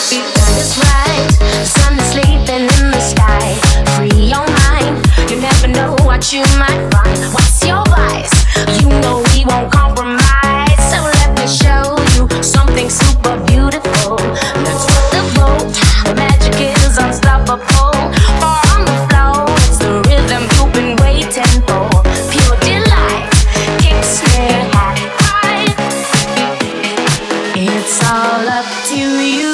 Time is right, the sun is sleeping in the sky. Free your mind, you never know what you might find. What's your vice? You know we won't compromise. So let me show you something super beautiful. Let's rock the boat, the magic is unstoppable. For on the floor, it's the rhythm you've been waiting for. Pure delight, kick, snare, hi-fi. It's all up to you.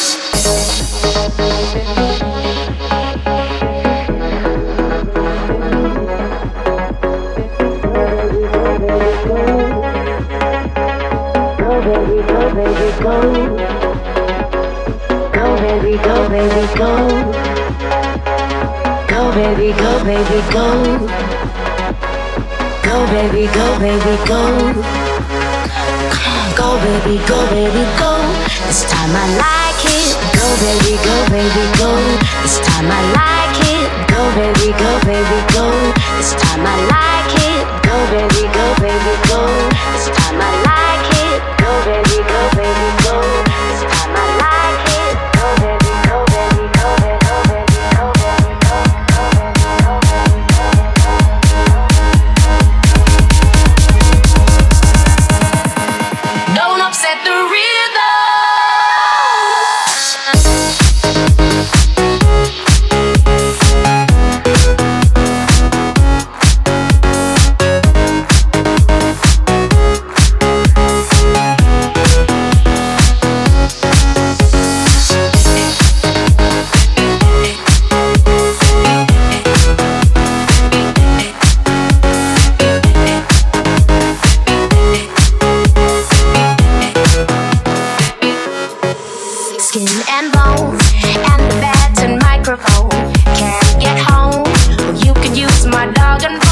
Go. This time I like it. Go baby, go. This time I like it. Go baby, go. This time I like it. Go baby, go. This time I like it. Go baby, go. This time I like it. Go baby, go. Don't upset the rhythm. Skin and bones, and the bats and microphone. Can't get home, well, you could use my dog and